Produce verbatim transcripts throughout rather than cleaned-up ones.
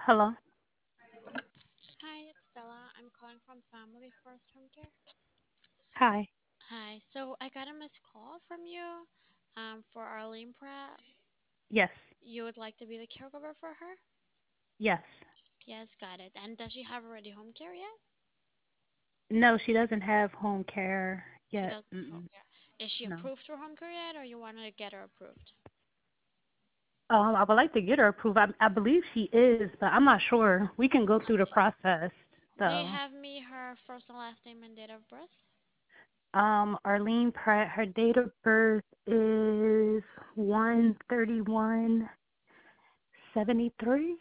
Hello. Hi, it's Stella. I'm calling from Family First Home Care. Hi. Hi, so I got a missed call from you um, for Arlene Pratt. Yes. You would like to be the caregiver for her? Yes. Yes, got it. And does she have already home care yet? No, she doesn't have home care She yet. doesn't have home Mm-mm. care. Is she No. approved for home care yet, or you want to get her approved? Um, I would like to get her approved. I, I believe she is, but I'm not sure. We can go through the Okay. process, Do you though. have me her first and last name and date of birth? Um, Arlene Pratt, her date of birth is one thirty one seventy three.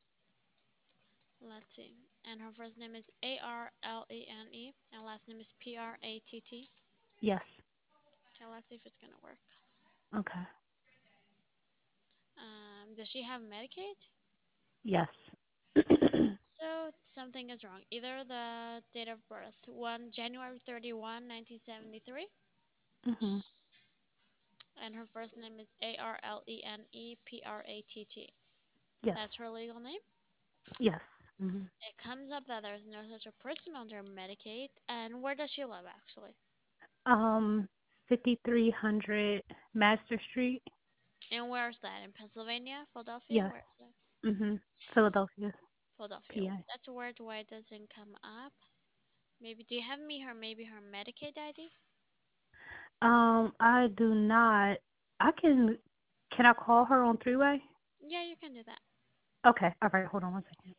Let's see. And her first name is A R L E N E, and last name is P R A T T. Yes. Okay, let's see if it's gonna work. Okay. Um, does she have Medicaid? Yes. So something is wrong. Either the date of birth, one January thirty-first, nineteen seventy-three, mhm. and her first name is A R L E N E P R A T T. Yes. That's her legal name. Yes. Mhm. It comes up that there's no such a person under Medicaid. And where does she live actually? Um, fifty three hundred Master Street. And where's that? In Pennsylvania? Philadelphia? Yes. Where is that? Mhm. Philadelphia, Philadelphia. P A. That's weird why it doesn't come up. Maybe do you have me her maybe her Medicaid I D? Um, I do not. I can. Can I call her on three way? Yeah, you can do that. Okay. All right. Hold on one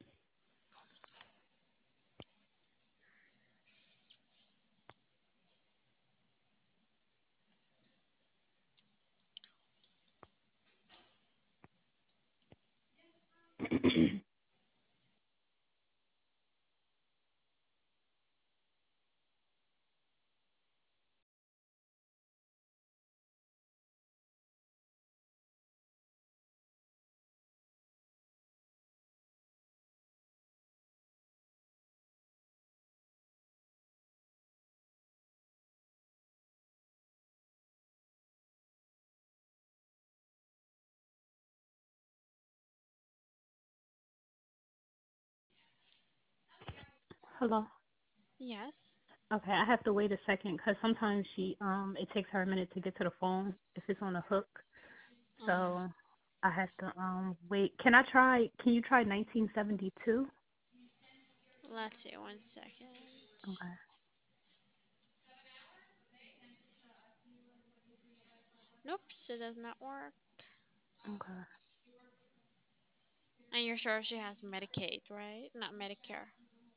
second. Hello. Yes. Okay. I have to wait a second because sometimes she um it takes her a minute to get to the phone if it's on a hook. Uh-huh. So I have to um wait. Can I try? Can you try nineteen seventy-two? Let's see, one second. Okay. Nope, it does not work. Okay. And you're sure she has Medicaid, right? Not Medicare.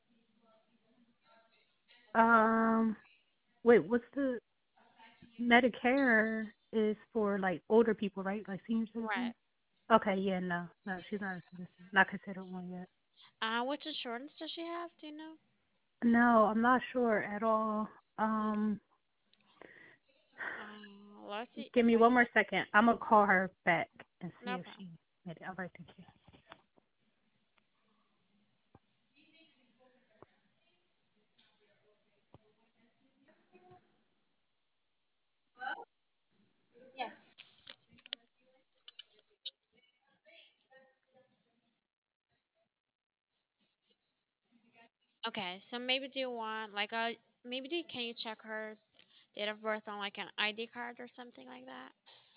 Um. Wait. What's the Medicare is for like older people, right? Like senior Right. citizens. Okay. Yeah. No. No. She's not a citizen. Not considered one yet. Uh, which insurance does she have? Do you know? No, I'm not sure at all. Mm. Um, Uh, let's see give if me I one more can. second. I'm gonna call her back and see No if problem. she made it. All right, thank you. Okay, so maybe do you want like a maybe do you, can you check her date of birth on like an I D card or something like that?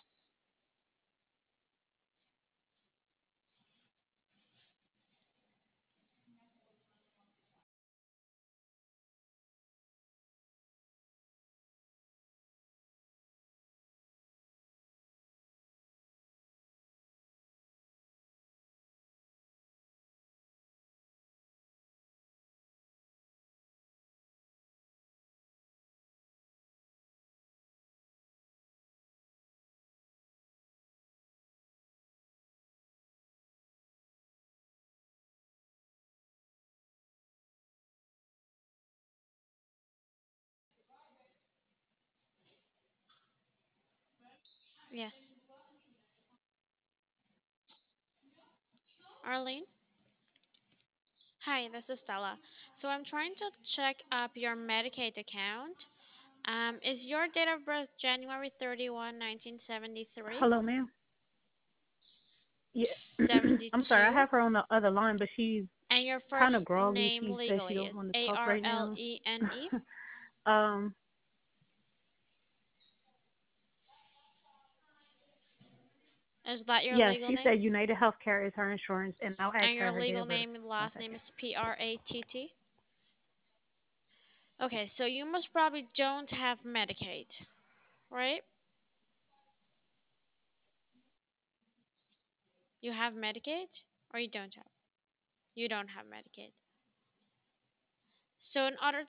Yes. Arlene? Hi, this is Stella. So I'm trying to check up your Medicaid account. Um, is your date of birth January thirty-first, nineteen seventy-three? Hello, ma'am. Yeah. I'm sorry, I seventy-two. have her on the other line, but she's And your kind first of groggy. name She says she legally don't is want to A talk R right L now. E N E. um, Is that your yeah, legal she name? said United Healthcare is her insurance, and I'll ask And her your her date legal of birth. name and One last name second. is P R A T T. Okay, so you most probably don't have Medicaid, right? You have Medicaid or you don't have? You don't have Medicaid. So in order,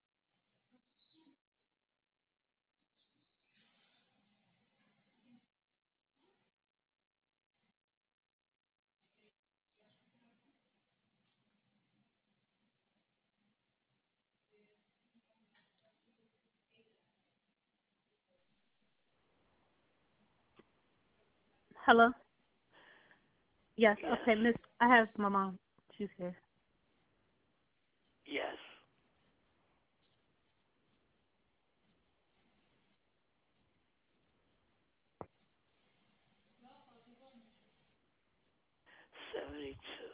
Hello. Yes. Yes. Okay, Miss. I have my mom. She's here. Yes. Seventy-two.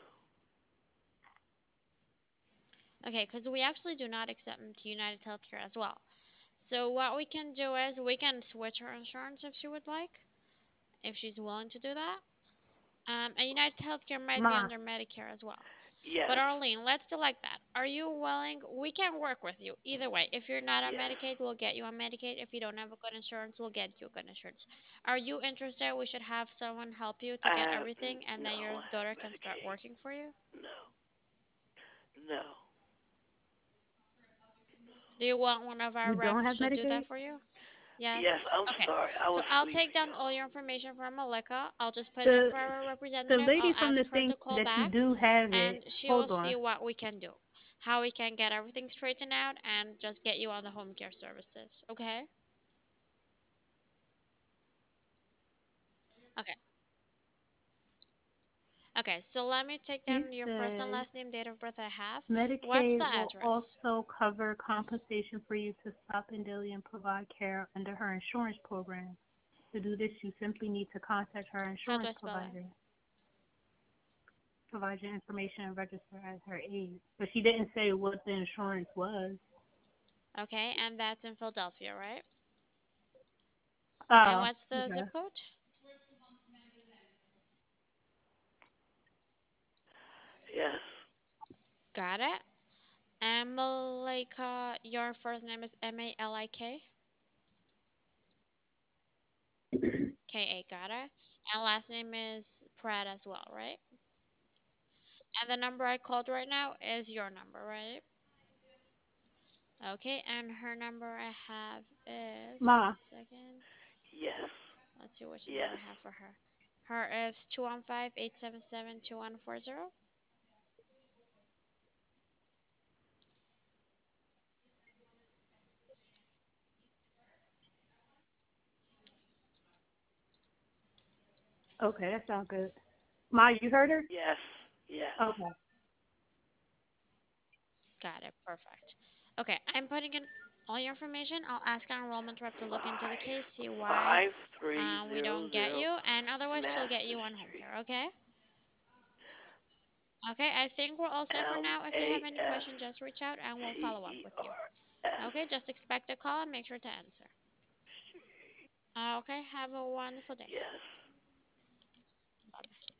okay, because we actually do not accept them to United Healthcare as well. So what we can do is we can switch her insurance if she would like, if she's willing to do that. Um, and United Healthcare might be Ma. under Medicare as well. But Yes. Arlene, let's do like that. Are you willing? We can work with you either way. If you're not on Yes. Medicaid, we'll get you on Medicaid. If you don't have a good insurance, we'll get you good insurance. Are you interested? We should have someone help you to I get have everything, and no. then your I have daughter can start Medicaid. working for you. No. No. Do you want one of our You don't reps have to do that Medicaid? for you? Yes. Yes. I'm Okay. sorry. I So was I'll take sleepy, down all y'all. your information from Malika. I'll just put it in The for our the representative. lady I'll from ask the her thing to call that you back, do have and it. she will Hold see on. what we can do, how we can get everything straightened out, and just get you on the home care services. Okay? Okay. Okay. So let me take She down your first and said last name, date of birth I have. What's the Medicaid will address? also cover compensation for you to stop and daily and provide care under her insurance program. To do this, you simply need to contact her How do insurance I spell it? provider, provide your information, and register as her aide. But she didn't say what the insurance was. Okay, and that's in Philadelphia, right? And Oh, what's the okay. zip code? Yes. Got it. And Malika, your first name is M A L I K? K A, got it. And last name is Pratt as well, right? And the number I called right now is your number, right? Okay, and her number I have is Ma, one second. Yes. Let's see which number Yes. I have for her. Her is two one five, eight seven seven, two one four zero. okay, that sounds good. Ma, you heard her? Yes. Yes. Okay. Got it, perfect. Okay, I'm putting in all your information. I'll ask our enrollment rep to look into the Five. case, see why Five three uh, we zero don't get zero you, and otherwise she'll get Master you on home Street. care, okay? Okay, I think we're all set for M now. If you A have any S questions, just reach out and we'll T follow up E with you. R S. Okay, just expect a call and make sure to answer. Uh, okay, have a wonderful day. Yes. Bye.